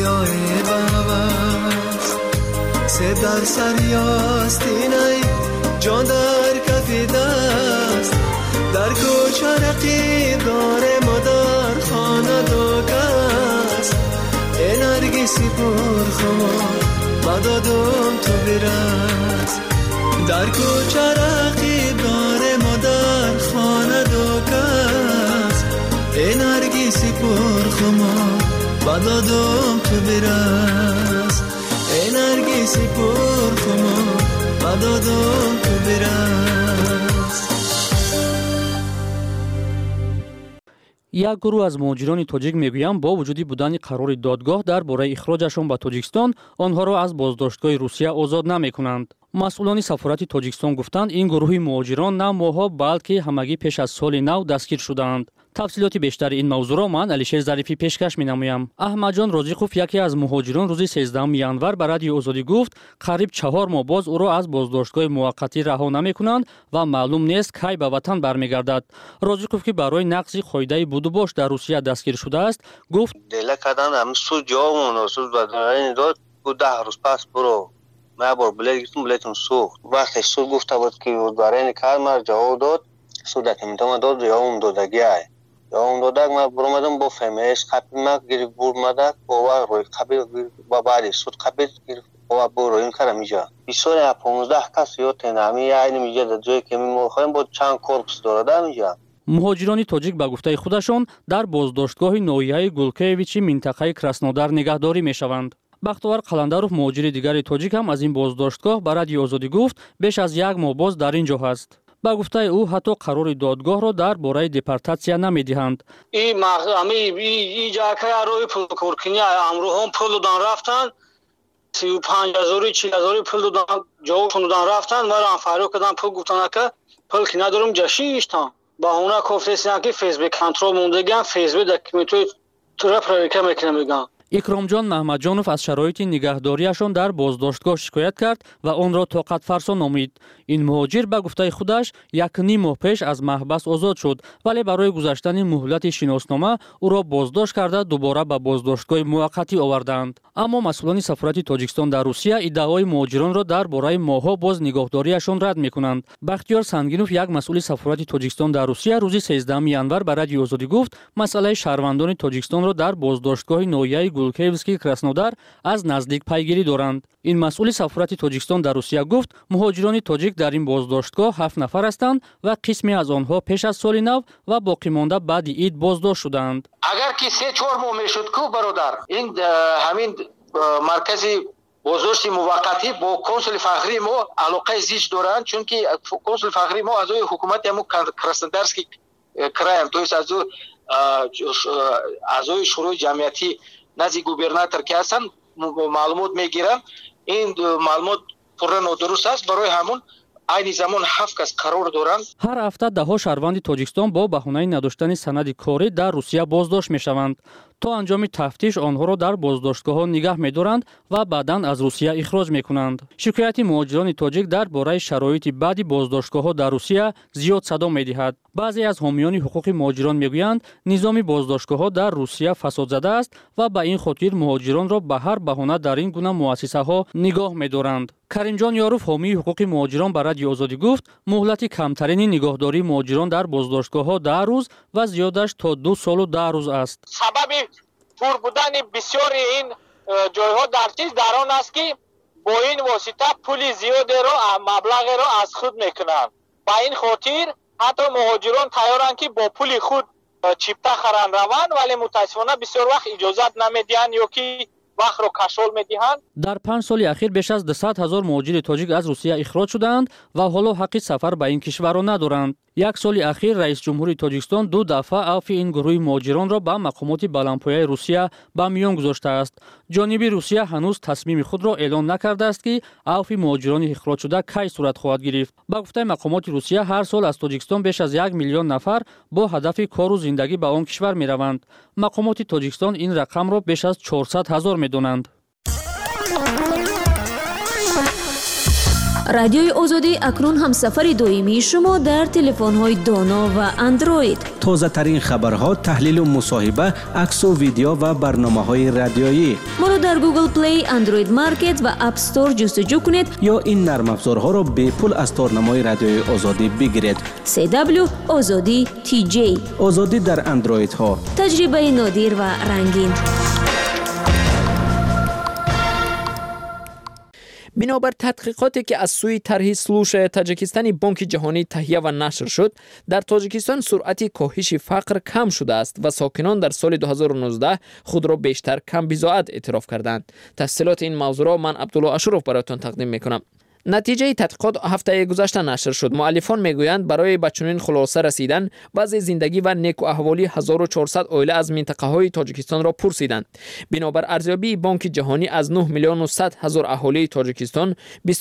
صدای باباست سه در سریاستینای جان در کفی دست در کوچه رقیب داره مادر خانه دوگست ای نرگسی پر خمار مدادم تو برست در کوچه رقیب داره مادر خانه دوگست ای نرگسی پر خمار مدادم تو برست ای نرگسی پر خمار مدادم تو برست. یک گروه از مهاجران تاجیک میگویند با وجودی بودن قرار دادگاه درباره اخراجشان به تاجیکستان آنها را از بازداشتگاه روسیه آزاد نمی‌کنند. مسئولان سفارت تاجیکستان گفتند این گروه مهاجران نه ماها بلکه همگی پیش از سال نو دستگیر شدند. تفصیلات بیشتر این موضوع را من علیشیر ظریفی پیشکش می‌نمایم. احمدجان رازیقوف یکی از مهاجران روز 13 ینور به رادیو آزادی گفت قریب 4 ماه باز او را از بازداشتگاه موقتی رها نمی‌کنند و معلوم نیست کی به وطن برمیگردد. رازیقوف که برای نقض قاعده بودوباش در روسیه دستگیر شده است گفت دل کردن هم سو جا مناسب بدن داد بود 10 روز پس برو ما بار بلیت گفتم بلیتم سوخت وقتی سو گفته بود که برای کار ما جواب داد سو دکمنتم داد جواب دادگی اون دادگ ما برامدم با فهمش خپی ما گرفت برمدک با روی خپی با باری سود خپی گرفت با برویم کارم اینجا بیشتر 15 کس یا تنامی عین میگه در جایی که میخوایم با چند کورپس دارد اینجا. مهاجران تاجیک به گفته خودشان در بازداشتگاه نویای گولکیویچی منطقه کراسنودار نگهداری میشوند. بختیار قلندروف مهاجر دیگر تاجیک هم از این بازداشتگاه به رادیو آزادی گفت بیش از 1 ماه باز در اینجا هست. با گفته او حتی قرار دادگاه را در باره دیپورتاسیا نمیدهند. این جا که روی پول کورکنی امرو هم پول دان رفتن 35,000 40,000 پول دان جوشون دان رفتن و ران فاروق دان پول گفتن که پول که ندارم جشیش تا با اونا گفتن که فیسبوک کنترل موندگان فیسبوک دکمنتوی طرف رو میکنه میگن. اکرامجان محمدجانوف از شرایط نگهداریشان در بازداشتگاه شکایت کرد و آن را طاقت فرسا نامید. این مهاجر به گفته خودش 1.5 ماه پیش از محبس آزاد شد ولی برای گذشتن مهلت شناسنامه او را بازداشت کرده دوباره به بازداشتگاه موقتی آوردند. اما مسئولان سفارت تاجیکستان در روسیه ادعای مهاجران را درباره ماه‌ها باز نگهداریشان رد می‌کنند. بختیار سنگینوف یک مسئول سفارت تاجیکستان در روسیه روز 13 ینور به رادیو آزادی گفت مسئله شهروندان تاجیکستان را در بازداشتگاه نویای گولکیویسکی کراسنودار از نزدیک پیگیری دارند. این مسئول سفارت تاجیکستان در روسیه گفت مهاجران تاجیک در این بازداشتگاه 7 نفر هستند و قسمی از آنها پیش از سال نو و باقی مانده بعد عید بازداشت شدند. اگر که 3-4 ماه میشد کو برادر این همین مرکزی بازداشت موقتی با کنسول فخری ما علاقه زیاد دارند چون که کنسول فخری ما از حکومت ما کراسنودارسکی краем то есть از شورای جمعیتی نزدیک گوبرناتور که هستن معلومات میگیرن این معلومات پورا نادرست است برای همون این زمان 7 کس قرار دارند. هر هفته ده ها شهروند تاجیکستان با بهانه نداشتن سند کاری در روسیه بازداشت میشوند. تا انجام تفتیش آنها را در بازداشتگاه‌ها نگه می‌دارند و بعداً از روسیه اخراج می‌کنند. شکایت مهاجران تاجیک درباره شرایط بعدی بازداشتگاه‌ها در روسیه زیاد صدا می‌دهد. بعضی از حامیان حقوق مهاجران می‌گویند نظام بازداشتگاه‌ها در روسیه فساد زده است و به این خاطر مهاجران را به هر بهانه در این گونه مؤسسه‌ها نگاه می‌دارند. کریمجان یاروف حامی حقوق مهاجران به رادیو آزادی گفت مهلت کمترین نگهداری مهاجران در بازداشتگاه‌ها 10 روز و زیادش تا 2 سال و 10 روز است. سبب پر بودن بسیار این جایها در آن است که با این واسطه پول زیادی را مبلغی را از خود میکنند. با این خاطر حتی مهاجران تیارند که با پول خود چیپتا خرند روند ولی متاسفانه بسیار وقت اجازت نمیدهند یا که وقت رو کشول میدهند. در 5 سال اخیر بیش از 200,000 مهاجر تاجیک از روسیه اخراج شدند و حالا حق سفر به این کشور را ندارند. یک سال اخیر رئیس جمهوری تاجیکستان 2 دفعه عفو این گروه مهاجران را به مقامات بلندپایه روسیه به میان گذاشته است. جانب روسیه هنوز تصمیم خود را اعلان نکرده است که عفو مهاجران اخراج شده کی صورت خواهد گرفت. با گفته مقامات روسیه هر سال از تاجیکستان بیش از 1 میلیون نفر با هدف کار و زندگی به آن کشور میروند. مقامات تاجیکستان این رقم را بیش از 400,000 میدانند. رادیوی آزادی اکنون همسفر دائمی شما در تلفن‌های دانا و اندروید. تازه ترین خبرها، تحلیل و مصاحبه، عکس و ویدیو و برنامه‌های رادیویی. ما را در گوگل پلی، اندروید مارکت و اپ استور جستجو کنید یا این نرم افزارها را به پول از تارنمای رادیوی آزادی بگیرید. CW آزادی TJ. آزادی در اندروید ها. تجربه نادر و رنگین. بنابر تحقیقاتی که از سوی طرح سلوش تاجیکستانی بانک جهانی تهیه و نشر شد، در تاجیکستان سرعت کاهش فقر کم شده است و ساکنان در سال 2019 خود را بیشتر کم بضاعت اعتراف کردند. تفصیلات این موضوع را من عبدالله اشرف براتون تقدیم میکنم. نتیجه تحقیقات هفته گذشته نشر شد. مؤلفان میگویند برای به چنین خلاصه رسیدن وضع زندگی و نیک و احوالی 1400 عائله از منطقه های تاجیکستان را پرسیدند. بنابر ارزیابی بانک جهانی از 9 میلیون و 100 هزار اهالی تاجیکستان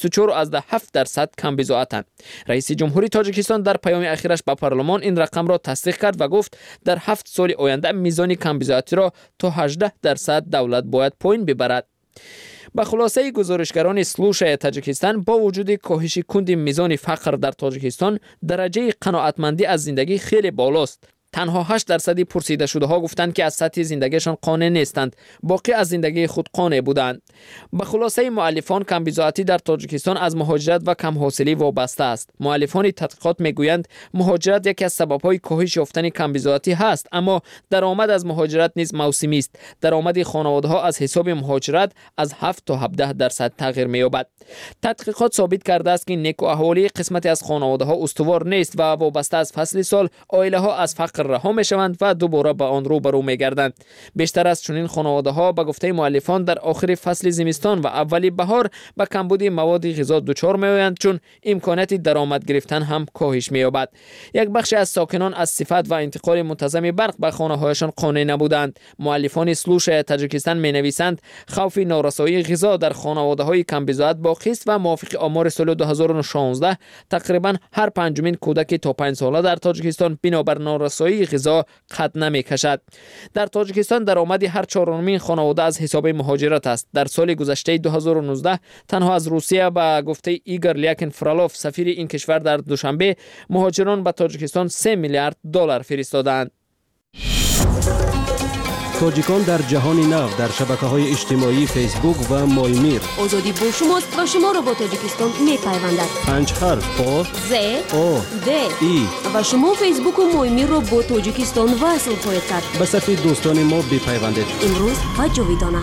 24.7% کم بضاعتند. رئیس جمهوری تاجیکستان در پیام اخیرش به پارلمان این رقم را تصدیق کرد و گفت در 7 سال آینده میزان کم بضاعتی را تا 18% دولت باید پایین ببرد. با خلاصه گزارشگران سلوش تاجیکستان، با وجود کاهش کند میزان فقر در تاجیکستان، درجه قناعتمندی از زندگی خیلی بالاست. تنها 8% پرسیده شده ها گفتند که از سطح زندگیشان قانع نیستند، باقی از زندگی خود قانع بودند. به خلاصه مؤلفان، کم بضاعتی در تاجیکستان از مهاجرت و کم حاصلی وابسته است. مؤلفان تحقیقات میگویند مهاجرت یکی از سبب‌های کاهش یافتن کم بضاعتی است، اما درآمد از مهاجرت نیز موسمی است. درآمد خانواده‌ها از حساب مهاجرت از 7 تا 17% تغییر می‌یابد. تحقیقات ثابت کرده است که نیک و احوالی قسمتی از خانواده‌ها استوار نیست و وابسته از فصل سال عائله‌ها از فقر رها میشوند و دوباره به آن روبرو میگردند. بیشتر از چنین خانواده‌ها به گفته مؤلفان در آخر فصل زمستان و اولی بهار به کمبود مواد غذا دچار میآیند، چون امکانات درآمد گرفتن هم کاهش می‌یابد. یک بخش از ساکنان از صفت و انتقال منتظم برق به خانه‌هایشان قانع نبودند. مؤلفان سلوش تاجیکستان می‌نویسند خوف نارسایی غذا در خانواده‌های کم بضاعت باقی است و موافق آمار سال 2016 تقریبا هر پنجمین کودک تا 5 ساله در تاجیکستان بنابر نارسایی غذا قد نمی‌کشد. در تاجیکستان درآمد هر چهارمین خانواده از حساب مهاجرت است. در سال گذشته 2019 تنها از روسیه به گفته ایگور لیاکین فرالوف سفیر این کشور در دوشنبه، مهاجران به تاجیکستان 3 میلیارد دلار فرستادند. تاجیکان در جهان نو در شبکه‌های اجتماعی فیسبوک و مایمیر. آزادی با شماست و شما را با تاجیکستان می‌پیوندد. 5 حرف پا ز او د ای و شما فیسبوک و مایمیر را با تاجیکستان وصل خواهید کرد. به صفحه دوستان ما بپیوندید. امروز و جاویدانه.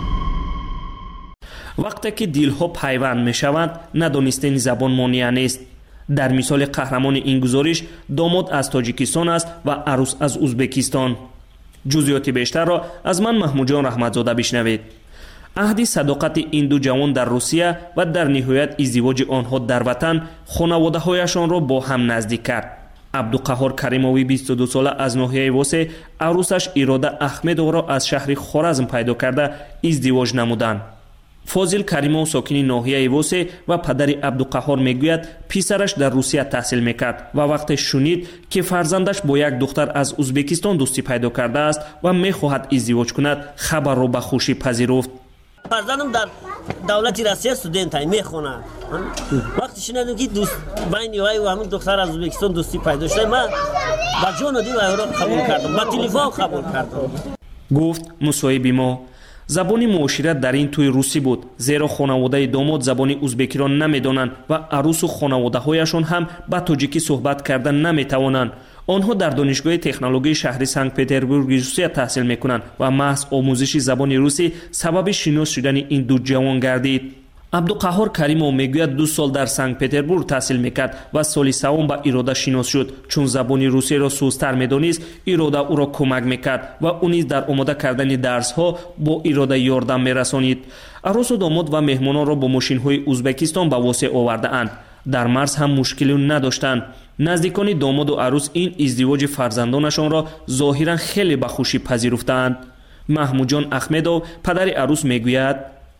وقتی که دلها پیوند میشوند، ندانستن زبان مانع نیست. در مثال قهرمان این گزارش، داماد از تاجیکستان است و عروس از ازبکستان. جزئیات بیشتر را از من محمود جان رحمتزاده بشنوید. عهد صداقت این دو جوان در روسیه و در نهایت ازدواج آنها در وطن خانواده‌هایشان را با هم نزدیک کرد. عبدالقهار کریموی 22 ساله از ناحیه واسه عروسش اراده احمدова را از شهر خوارزم پیدا کرده ازدواج نمودند. فاضل کریمov ساکن ناحیه واسه و پدر عبدالقهار میگوید پسرش در روسیه تحصیل میکرد و وقتی شنید که فرزندش با یک دختر از ازبکستان دوستی پیدا کرده است و میخواهد ازدواج کند، خبر را به خوشی پذیرفت. فرزندم در دولت روسیه استودنت میخونه. وقتی شنیدم که دوست بین وی و همون دختر از ازبکستان دوستی پیدا شده، من با جان و دل او را قبول کردم، با تلفن قبول کردم. گفت مصاحب ما زبان معاشرت در این توی روسی بود، زیرا خانواده داماد زبان ازبکی را نمیدانند و عروس و خانواده هایشان هم با تاجیکی صحبت کردن نمیتوانند. آنها در دانشگاه تکنولوژی شهر سنت پترزبورگ روسیه تحصیل میکنند و محض آموزش زبان روسی سبب شناس شدن این دو جوان گردید. عبدالقهار کریمov میگوید 2 سال در سنت پترزبورگ تحصیل میکرد و سال سوم با اراده شناس شد. چون زبان روسی را سوزتر میدانست، اراده او را کمک میکرد و او نیز در آماده کردن درس ها با اراده یاردم میرسانید. عروس و داماد و مهمانان را با ماشین های ازبکستان به واسه آورده اند. در مرز هم مشکلی نداشتند. نزدیکان داماد و عروس این ازدواج فرزندانشان را ظاهرا خیلی به خوشی پذیرفتند. محمود جان احمدov پدر عروس میگوید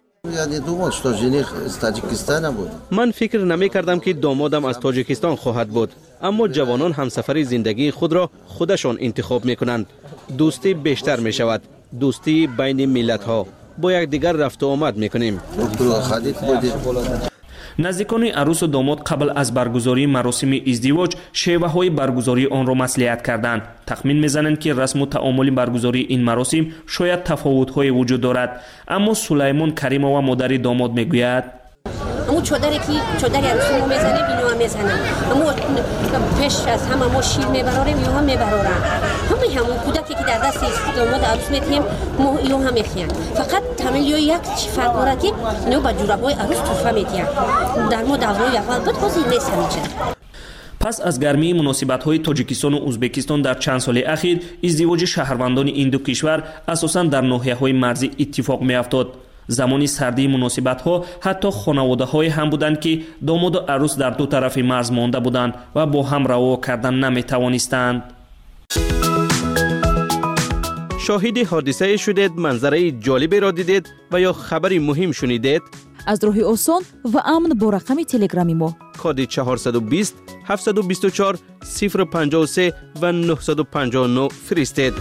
من فکر نمی کردم که دامادم از تاجیکستان خواهد بود، اما جوانان همسفر زندگی خود را خودشان انتخاب می کنند. دوستی بیشتر می شود، دوستی بین ملت ها، با یک دیگر رفت و آمد می کنیم. наздикони арӯсу домод қабл аз баргузории маросими издивоҷ шеваҳои баргузории онро маслиҳат карданд. тахмин мезананд ки расму таомули баргузории ин маросим шояд тафовутҳое вуҷуд дорад, аммо Сулаймон Каримова модари домод мегӯяд: امو چادری عروسی ما میزنه بینو هم میزنه امو پیش از همه ما شیر میبراریم یو هم میبرارن همون کودکی که در دست داماد عروس میتیم ما یو هم میخیم فقط همین یو یک فرق داره که اینو با جورابای عروس تحفه میدیم در ما دورای اول بود بازی نیست همیشه. پس از گرمی مناسبت‌های تاجیکستان و ازبکستان در چند سال اخیر ازدواج شهروندان این دو کشور اساساً در ناحیه‌های مرزی اتفاق می‌افتاد. زمانی سردی مناسبت‌ها حتی خانواده‌های هم بودند که داماد و عروس در دو طرف مرز مانده بودند و با هم روا کردن نمی‌توانستند. شاهد حادثه شدید، منظره جالبی را دیدید و یا خبری مهم شنیدید؟ از راه آسان و امن با رقم تلگرامی ما کد 420 724 053 و 959 فرستید.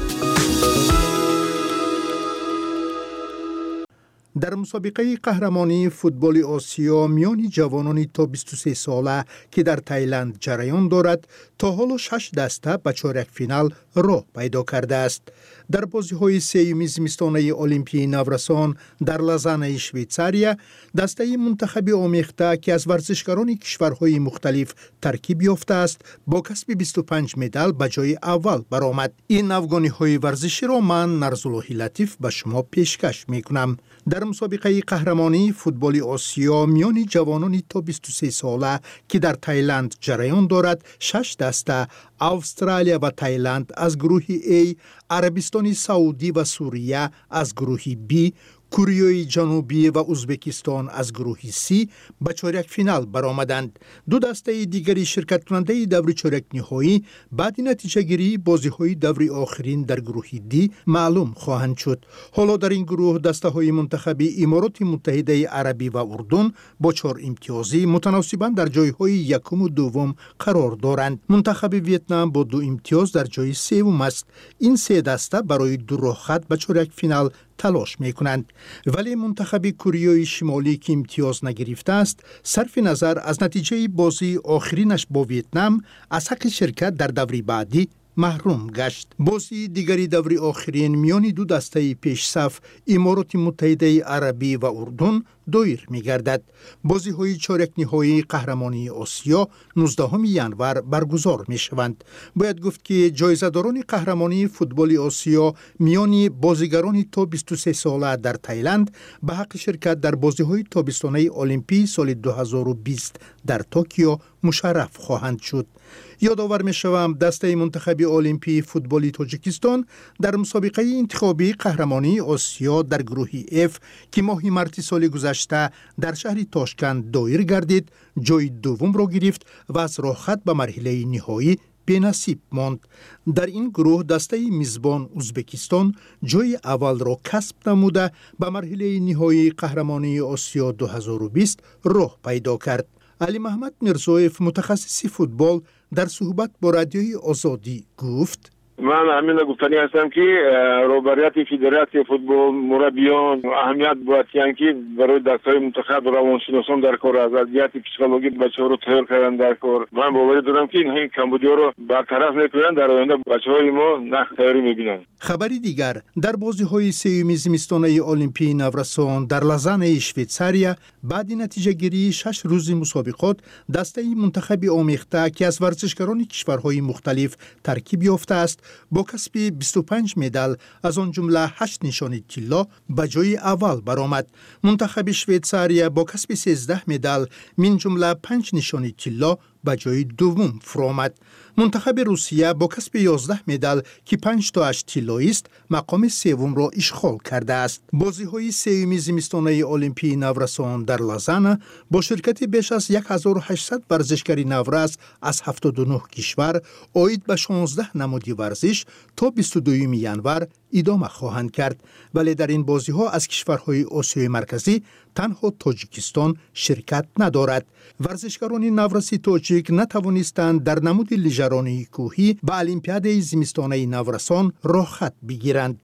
در مسابقه قهرمانی فوتبال آسیا میان جوانان تا 23 ساله که در تایلند جریان دارد تا حالا 6 دسته به چهارک فینال راه پیدا کرده است. در بازی‌های سوم زمستانه المپیای نورسان در لازان اشویتساریا دسته منتخب آمیخته که از ورزشکاران کشورهای مختلف ترکیب یافته است با کسب 25 مدال به جای اول برآمد. این افغانی‌های ورزشی را من نرزاللهی لطیف به شما پیشکش می‌کنم. در مسابقه قهرمانی فوتبال آسیا میان جوانان تا 23 ساله که در تایلند جریان دارد 6 دسته استرالیا و تایلند از گروه A، عربستان سعودی و سوریه از گروه B، کره جنوبی و ازبکستان از گروه C به چهارک فینال برآمدند. دو دسته دیگری شرکت کننده دور چهارک نهایی بعد نتیجه گیری بازی‌های دور آخرین در گروه D معلوم خواهند شد. حالا در این گروه دسته های منتخبی امارات متحده عربی و اردن با 4 امتیازی متناسباً در جایهای یکم و دوم قرار دارند. منتخب ویتنام با 2 امتیاز در جای سوم است. این سه دسته برای دو راه خط به چهارک فینال تلاش میکنند، ولی منتخب کره شمالی که امتیاز نگرفته است صرف نظر از نتیجه بازی آخرینش با ویتنام از حق شرکت در دوری بعدی محروم گشت. بازی دیگری دوری آخرین میان دو دسته پیش صف امارات متحده عربی و اردن دایر می‌گردد. بازی‌های چهارک نهایی قهرمانی آسیا 19 ژانویه برگزار می‌شوند. باید گفت که جایزه‌داران قهرمانی فوتبال آسیا میان بازیگران تا 23 ساله در تایلند به حق شرکت در بازی‌های تابستانه المپی سال 2020 در توکیو مشرف خواهند شد. یادآور می‌شوم دسته منتخب المپی فوتبال تاجیکستان در مسابقه انتخابی قهرمانی آسیا در گروه F که ماه مارس سال گذشته در شهر تاشکند دایر گردید جای دوم را گرفت و از راه خط به مرحله نهایی بی‌نصیب ماند. در این گروه دسته میزبان ازبکستان جای اول را کسب نموده به مرحله نهایی قهرمانی آسیا 2020 راه پیدا کرد. علی محمد میرزایف متخصص فوتبال در صحبت با رادیوی آزادی گفت: من امین گفتنی هستم که روبریت فدراسیون فوتبال مربیان اهمیت باید که برای دستای منتخب روانشناسان در کار از وضعیت پسیکولوژی بچه‌ها رو تحلیل کردن در کار. من باور دارم که این کمبودی‌ها رو برطرف می‌کنن، در آینده بچه‌های ما نقش تیاری می‌بینن. خبری دیگر در بازی‌های سوم زمستانه المپیای نورسان در لازان اشویتساریا بعد نتیجه گیری 6 روز مسابقات دسته منتخب آمیخته که از ورزشکاران کشورهای مختلف ترکیب یافته است با کسب 25 مدال از آن جمله 8 نشان طلا به جای اول برآمد. منتخب شویتساریا با کسب 13 مدال من جمله 5 نشان طلا به جای دوم فرآمد. منتخب روسیه با کسب 11 مدال که 5 تا 8 طلایی است مقام سوم را اشغال کرده است. بازی‌های سوم زمستانه المپیای نورسان در لازان با شرکت بیش از 1800 ورزشکار نورس از 79 کشور عاید به 16 نماد ورزش تا 22 ژانویه ادامه خواهند کرد، ولی در این بازی‌ها از کشورهای آسیای مرکزی تنها تاجیکستان شرکت ندارد. ورزشکاران نورسی تاجیک نتوانستند در نمود لیژرانی کوهی به المپیاد زمستانه نورسان راه خط بگیرند.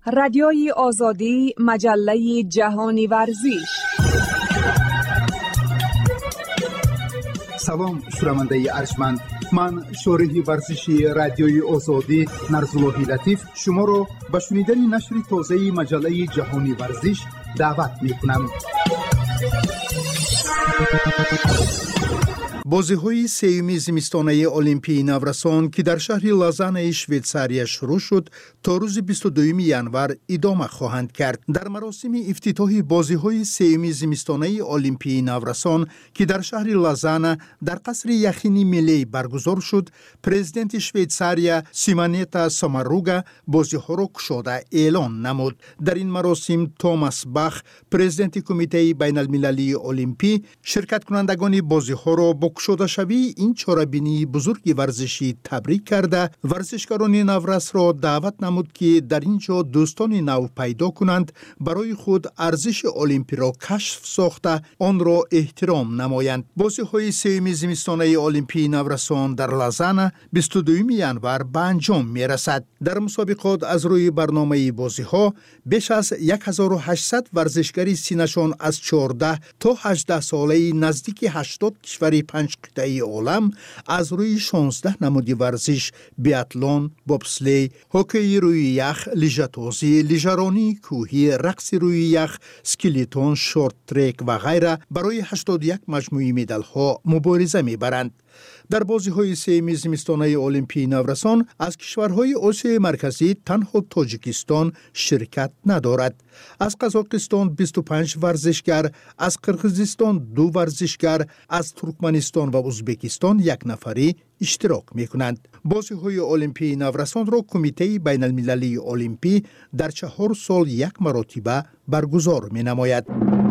رادیوی آزادی، مجله جهانی ورزش. سلام شنونده ارجمند، من شارح ورزشی رادیوی آزادی نرزاللهی لطیف شما را به شنیدن نشر تازه مجله جهانی ورزش دعوت می‌کنم. بازی‌های سوم زمستانه المپیای نورسان که در شهر لازان شویتساریا شروع شد تا روز 22 ژانویه ادامه خواهند کرد. در مراسم افتتاح بازی‌های سوم زمستانه المپیای نورسان که در شهر لازان در قصر یخنی ملی برگزار شد، پرزیدنت شویتساریا سیمانتا ساماروگا بازی‌ها را گشوده اعلان نمود. در این مراسم توماس باخ، پرزیدنت کمیته بین‌المللی المپی، شرکت کنندگان بازی‌ها را با گشوده شوی این چاره‌بینی بزرگ ورزشی تبریک کرده، ورزشکاران نورس را دعوت نمود که در اینجا دوستان نو پیدا کنند، برای خود ارزش المپی را کشف ساخته آن را احترام نمایند. بازی‌های سوم زمستانه المپی نورسان در لازان 22 ژانویه به انجام می‌رسد. در مسابقات از روی برنامه بازی‌ها بیش از 1800 ورزشکاری سینشان از 14 تا 18 ساله نزدیک 80 کشور 5 قطعه عالم از روی 16 نمود ورزش، بیاتلون، بوبسلی، هوکی روی یخ، لیژه‌تازی، لیژه‌رانی کوهی، رقص روی یخ، اسکیلیتون، شورت ترک و غیره برای 81 مجموعه مدال‌ها مبارزه می‌برند. در بازی‌های سوم زمستانه المپیای نورسان از کشورهای آسیای مرکزی تنها تاجیکستان شرکت ندارد. از قزاقستان 25 ورزشگر، از قرقیزستان 2 ورزشگر، از ترکمنستان و ازبکستان 1 نفری اشتراک می‌کنند. بازی‌های المپیای نورسان را کمیته بین‌المللی المپی در 4 سال 1 مرتبه برگزار می‌نماید.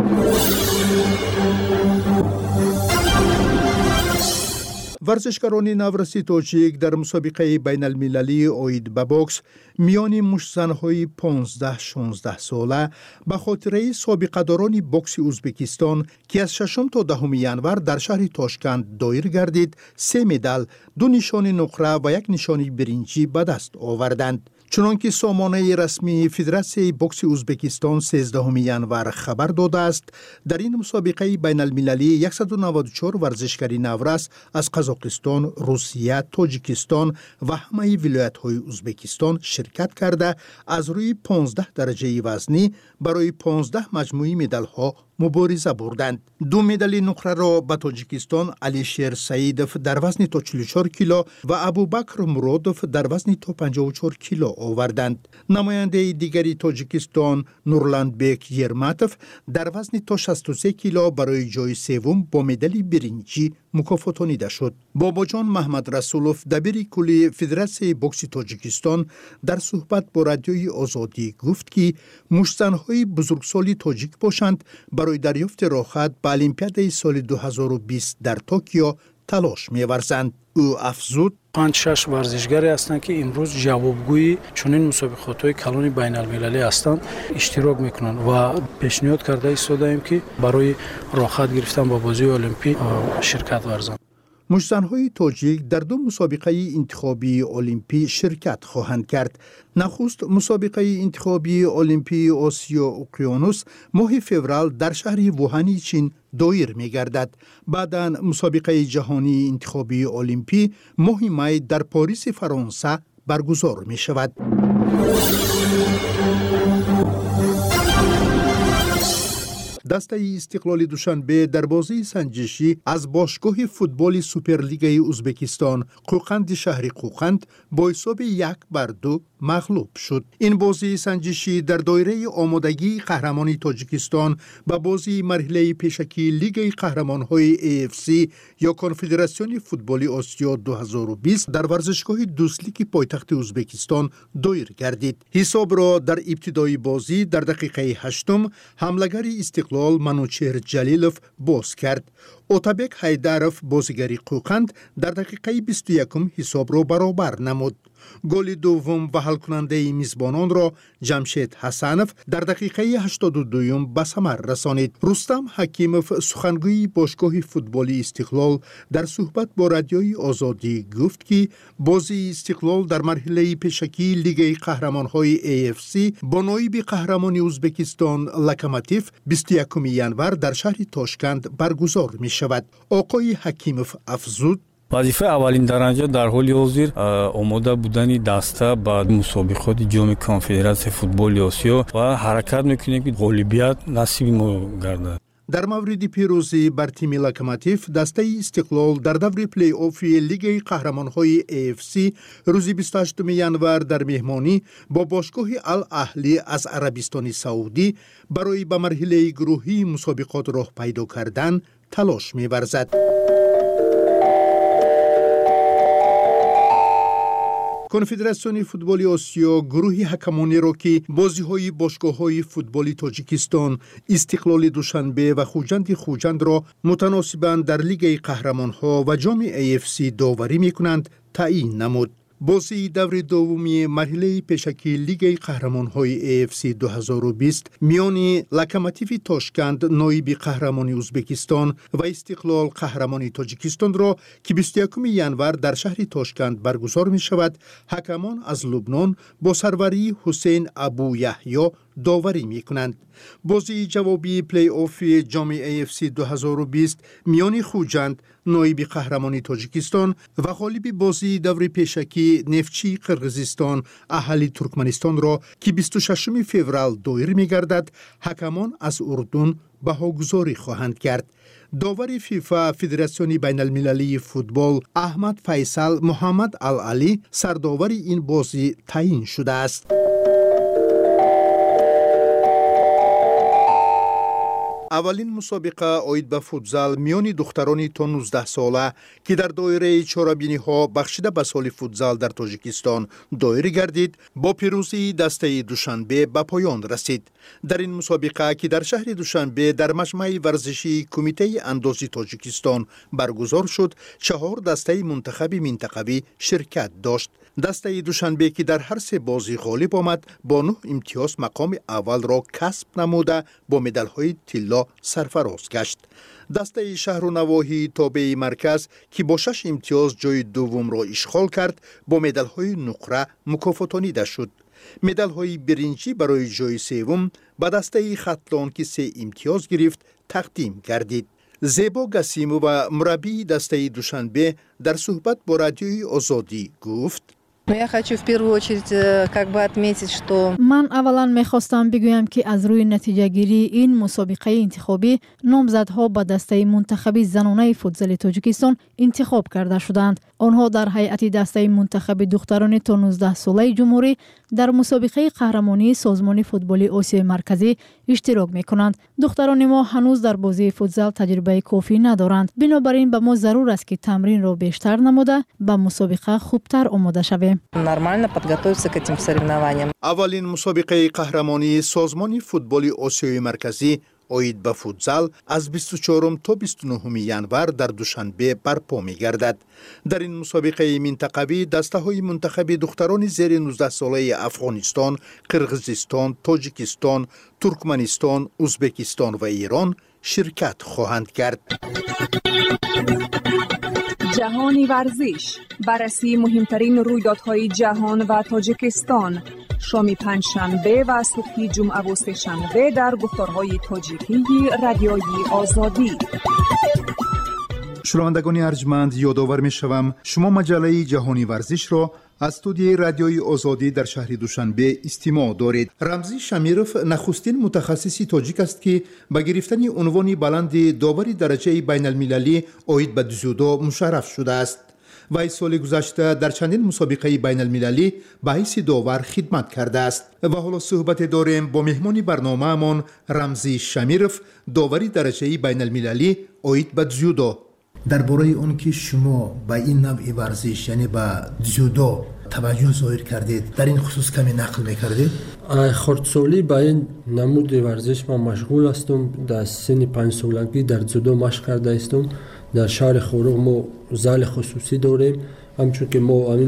ورزشکاران نورسی تاجیک در مسابقه بین المللی اوید به بوکس میان مشت‌زن‌های 15-16 ساله به خاطره سابقه داران بوکس ازبکستان که از 6 تا 10 ژانویه در شهر تاشکند دایر گردید 3 مدال، 2 نشان نقره و 1 نشان برنجی به دست آوردند. چنانکه سامانه رسمی فدراسیون بوکس ازبکستان 13 ژانویه خبر داده است، در این مسابقه بین المللی 194 ورزشکاری نورس از قزاقستان، روسیه، تاجیکستان و همه ولایت‌های ازبکستان شرکت کرده از روی 15 درجه وزنی برای 15 مجموعه مدال‌ها مبارزه بردند. 2 مدال نقره را به تاجیکستان علیشیر سعیدوف در وزن تا 44 کیلو و ابوبکر مرادوف در وزن تا 54 کیلو آوردند. نماینده دیگری تاجیکستان نورلند بیک یرماتوف در وزن تا 63 کیلو برای جای سوم با مدال برنجی مکافاتانیده شد. باباجان محمد رسولوف دبیر کلی فدراسیون بوکس تاجیکستان در صحبت با رادیوی آزادی گفت که مشت‌زن‌های بزرگسالی تاجیک باشند برای دریافت راحت به المپیاد سال 2020 در توکیو تلاش می‌ورزند. او افزود 5-6 ورزشگری هستند که امروز جوابگوی چنین مسابقات‌های کلان بین‌المللی هستند اشتراک می‌کنند و پیشنهاد کرده ایستاده‌ایم که برای راحت گرفتن با بازی المپی شرکت ورزند. مشت‌زن‌های تاجیک در 2 مسابقه انتخابی المپی شرکت خواهند کرد. نخست مسابقه انتخابی المپی آسیا اقیانوس ماه فوریه در شهر ووهان چین دایر می‌گردد. بعداً مسابقه جهانی انتخابی المپی ماه می در پاریس فرانسه برگزار می‌شود. دسته استقلال دوشنبه در بازی سنجشی از باشگاه فوتبال سوپرلیگ ازبکستان قوقند شهر قوقند با حساب 1-2 مغلوب شد. این بازی سنجشی در دایره آمادگی قهرمانی تاجیکستان به بازی مرحله پیشکی لیگ قهرمان‌های AFC یا کنفدراسیون فوتبال آسیا 2020 در ورزشگاه دوسلیک پایتخت ازبکستان دایر گردید. حساب را در ابتدای بازی در دقیقه 8 حمله‌گر استقلال منوچهر جلیلوف باز کرد. اوتابک حیدروف بازیگر قوقند در دقیقه 21 حساب را برابر نمود. گل دوم و حل کننده میزبانان را جمشید حسنف در دقیقه 82 به ثمر رسانید. رستم حکیموف سخنگوی باشگاه فوتبالی استقلال در صحبت با رادیوی آزادی گفت که بازی استقلال در مرحله پیشکی لیگ قهرمان‌های AFC با نایب قهرمان ازبکستان لوکوموتیو 21 ینور در شهر تاشکند برگزار می شود. آقای حکیموف افزود: وظیفه اولین درجه در حال حاضر آماده بودن دسته با مسابقات جام کنفدراسیون فوتبال آسیا و حرکت میکنیم که غالبیت نصیب ما گردد. در مورد پیروزی بر تیم لوکوموتیو، دسته استقلال در دور پلی آف لیگ قهرمان‌های AFC روز 28 ینور در مهمانی با باشگاه الاهلی از عربستان سعودی برای به مرحله گروهی مسابقات راه پیدا کردن تلاش می‌ورزد. کنفدراسیون فوتبال آسیا گروه حکمانی را که بازی‌های باشگاه‌های فوتبالی تاجیکستان، استقلال دوشنبه و خوجند را متناسباً در لیگ قهرمان‌ها و جام AFC داوری می‌کنند تعیین نمود. بازی دور دومی مرحله پیشکی لیگ قهرمان‌های AFC 2020 میان لوکوموتیو تاشکند نایب قهرمان ازبکستان و استقلال قهرمان تاجیکستان را که 21 ینور در شهر تاشکند برگزار می شود، حکمان از لبنان با سروری حسین ابو یحیی داوری می کنند. بازی جوابی پلی آف جام AFC 2020 میان خوجند نایب قهرمان تاجیکستان و غالب بازی دور پیشکی نفتچی قرقیزستان اهالی ترکمنستان را که 26 فوریه دایر می گردد، حکمان از اردن بهاگذاری خواهند کرد. داور فیفا فدراسیون بین المللی فوتبال احمد فیصل محمد العلی سرداور این بازی تعیین شده است. اولین مسابقه آید به فوتزال میان دختران تا 19 ساله که در دایره چهاربینی ها بخشیده به سال فوتزال در تاجیکستان دایر گردید با پیروزی دسته دوشنبه به پایان رسید. در این مسابقه که در شهر دوشنبه در مجمع ورزشی کمیته اندازی تاجیکستان برگزار شد، 4 دسته منتخب منطقوی شرکت داشت. دسته دوشنبه که در هر 3 بازی غالب آمد با 9 امتیاز مقام اول را کسب نموده با مدال‌های طلا سرفراز گشت. دسته شهر و نواحی تابع مرکز که با 6 امتیاز جای دوم را اشغال کرد با مدال‌های نقره مکافاتانیده شد. مدال‌های برنجی برای جای سوم به دسته خطلان که 3 امتیاز گرفت تقدیم گردید. زیبا گسیمو و مربی دسته دوشنبه در صحبت با رادیوی آزادی گفت: من اولا میخواستم بگویم که از روی نتیجه گیری این مسابقه انتخابی نامزدها به دسته منتخب زنانه فوتزال تاجیکستان انتخاب کرده شدند. آنها در هیئت دسته منتخب دختران تا 19 ساله جمهوری در مسابقه قهرمانی سازمان فوتبال آسیای مرکزی اشتراک میکنند. دختران ما هنوز در بازی فوتزال تجربه کافی ندارند. بنابراین به ما ضرور است که تمرین را بیشتر نموده به مسابقه خوبتر آماده شویم. اولین مسابقه قهرمانی سازمان فوتبال آسیای مرکزی آید به فوتزال از 24 تا 29 ینور در دوشنبه برپا می گردد. در این مسابقه منطقوی دسته های منتخب دختران زیر 19 ساله افغانستان، قرقیزستان، تاجیکستان، ترکمنستان، ازبکستان و ایران شرکت خواهند کرد. جهانی ورزش، بررسی مهمترین رویدادهای جهان و تاجیکستان، شام پنجشنبه و صبح جمعه و سه‌شنبه در گفتارهای تاجیکی رادیوی آزادی. شنوندگان ارجمند، یادآور می‌شوم شما مجله جهانی ورزش را از استودیوی رادیوی آزادی در شهر دوشنبه استماع دارید. رمزی شمیروف نخستین متخصص تاجیک است که به گرفتن عنوان بلند داور درجه بین المللی آید به جودو مشرف شده است. وی سال گذشته در چندین مسابقه بین المللی به حیث داور خدمت کرده است و حالا صحبت داریم با مهمان برنامه من رمزی شمیروف، داوری درجه بین المللی آید به جودو. درباره اون که شما به این نوع ورزش یعنی به جودو توجه ظاهر کردید، در این خصوص کمی نقل میکردید؟ خردسالی به این نمود ورزش من مشغول هستم. در سن 5 سالگی در جودو مشق کرده هستم. در شهر خوروغ ما زال خصوصی داریم، همچون که ما همین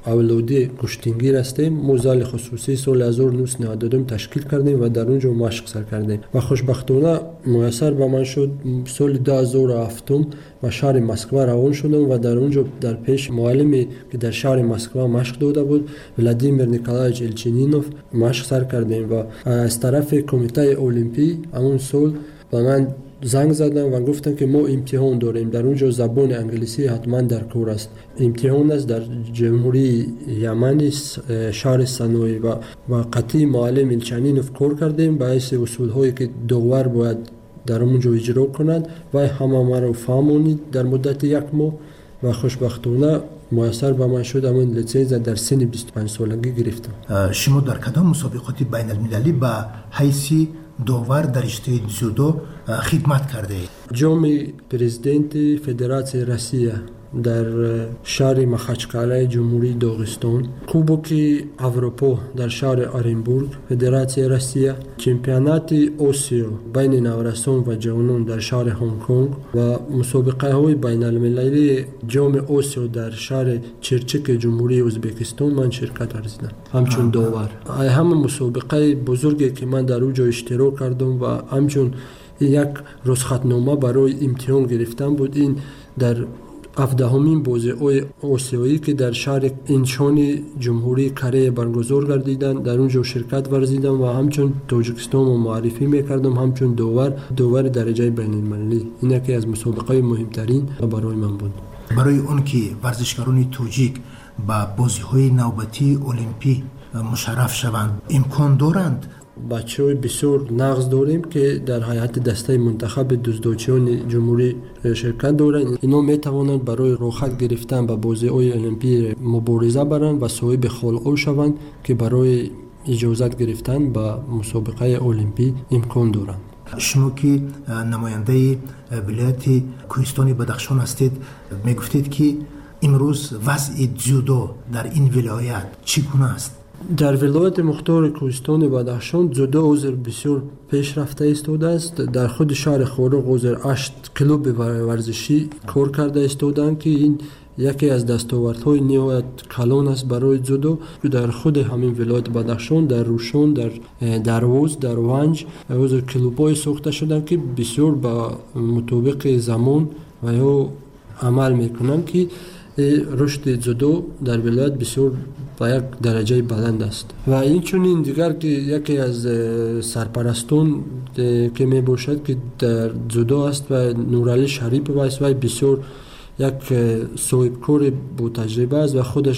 اولودی کشتینگیر هستیم. ما زال خصوصی سال 1992 تشکیل کردیم و در اونجا مشق سر کردیم و خوشبختانه میسر به من شد سال 2007 و شهر مسکو روان شدم و در اونجا در پیش معلمی که در شهر مسکو مشق داده بود ولادیمیر نیکولایویچ الچینینوف مشق سر کردیم و از طرف کمیته المپی اون سال به من زنگ زدن و گفتن که ما امتحان داریم در اونجا زبان انگلیسی حتما در کار است. امتحان است در جمهوری یمن شهر سنوی و قطعی معلم الچینینوف کار کردیم باعث اصول هایی که داور باید در اونجا اجرا کنند و همه ما رو فهمونید در مدت یک ماه و خوشبختانه میسر به من شد امون لیسانس در سن 25 سالگی گرفتم. شما در کدام مسابقات بین المللی به حیث داور در رشته جودو خدمت کرده اید؟ جام پرزیدنت فدراسیون روسیه در شهر مخچکاله جمهوری داغستان، کوبوک اروپا در شهر آرنبورگ فدراسیون روسیه، چمپیونات آسیا بین نوجوانان و جوانان در شهر هنگ کنگ و مسابقه های بین المللی جام آسیا در شهر چرچک جمهوری ازبکستان من شرکت ورزیدم همچون داور. همه مسابقه بزرگی که من در اونجا اشتراک کردم و همچون یک رخصتنامه برای امتحان گرفتم بود. این در 17مین بازی آسیایی که در شهر اینچون جمهوری کره برگزار گردیدن در اونجا شرکت ورزیدم و همچون تاجیکستان رو معرفی میکردم همچون داور درجه بین المللی. این یکی از مسابقه مهمترین برای من بود. برای اون که ورزشکاران تاجیک با بازی‌های نوبتی المپی مشرف شوند امکان دارند؟ بچه‌های بسیار نقص داریم که در هیئت دسته منتخب دزدچیان جمهوری شرکت دارند. اینا میتوانند برای راحت گرفتن به بازی‌های المپی مبارزه برند و صاحب خلع شوند که برای اجازت گرفتن به مسابقه المپی امکان دارند. شما که نماینده ولایت کوهستان بدخشان هستید میگفتید که امروز وضع جودو در این ولایت چگونه است؟ در ولایت مختار کوهستان بدخشان جودو حضور بسیار پیشرفته ایستاده است. در خود شهر خارق حضور 8 کلوب ورزشی کار کرده ایستادند که این یکی از دستاوردهای نهایت کلان است برای جودو. در خود همین ولایت بدخشان در روشون در دروز در ونج حضور کلوب‌های ساخته شدند که بسیار با مطابق زمان و یا عمل میکنند که رشد جودو در ولایت بسیار با یک درجه بلند است و این چونین دیگر که یکی از سرپرستان که می باشد که در جودو است و نورعلی شریف است و بسیار یک صاحب کار با تجربه است و خودش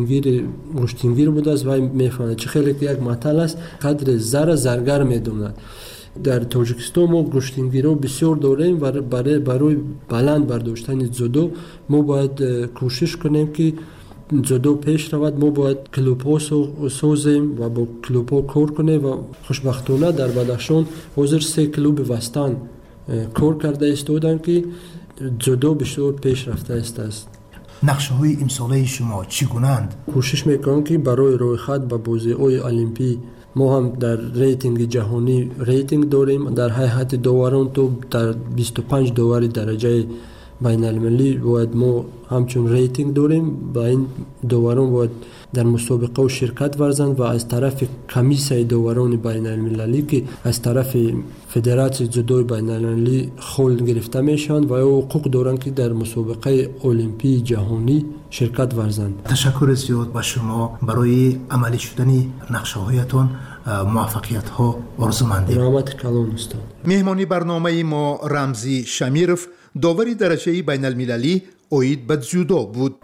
گشتینگیر بوده است و میفهمد چه خیلی که یک مطل است قدر زرگر میدوند. در تاجیکستان ما گشتینگیرا بسیار داریم و برای بلند برداشتن جودو ما باید کوشش کنیم که جودو پیش رود. ما باید کلوب‌ها سازیم و با کلوب‌ها کار کنیم و خوشبختانه در بدخشان حاضر 3 کلوب وستان کار کرده ایستادند که جودو بسیار پیش رفته است. نقشه های امساله شما چگونه‌اند؟ کوشش میکنم که برای رویخط به بازی‌های المپی ما هم در ریتینگ جهانی ریتینگ داریم. در هیئت داوران تو در 25 داور درجه بین المللی باید ما همچون ریتینگ داریم. با این داوران باید در مسابقه و شرکت ورزند و از طرف کمیسیون داوران بین المللی که از طرف فدراسیون جودو بین المللی خل گرفته میشن و حقوق دارند که در مسابقه المپی جهانی شرکت ورزند. تشکر زیاد به شما برای عملی شدن نقشه هایتان موفقیت ها آرزومندیم. رحمت کلان استاد. مهمانی برنامه ما رمزی شمیرف داوری درجه بین المللی اوید به جودو بود.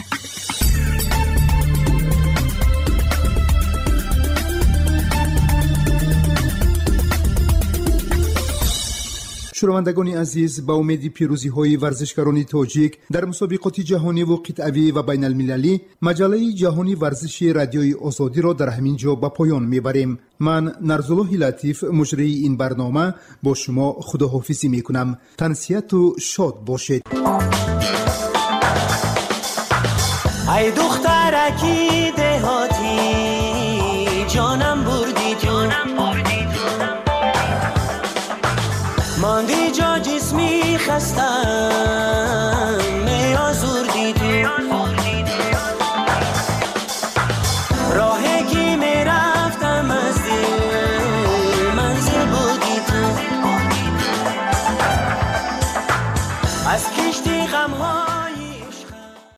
شنوندگان عزیز، با امید پیروزی های ورزشکاران تاجیک در مسابقات جهانی و قطعی و بین المللی مجله جهانی ورزش رادیوی آزادی را در همین جا به پایان میبریم. من نرزالله لطیف مجری این برنامه با شما خداحافظی میکنم. تنسیت و شاد باشید. ای دخترکی دهاتی جانم بردی تو ماندی جا جسمی خستم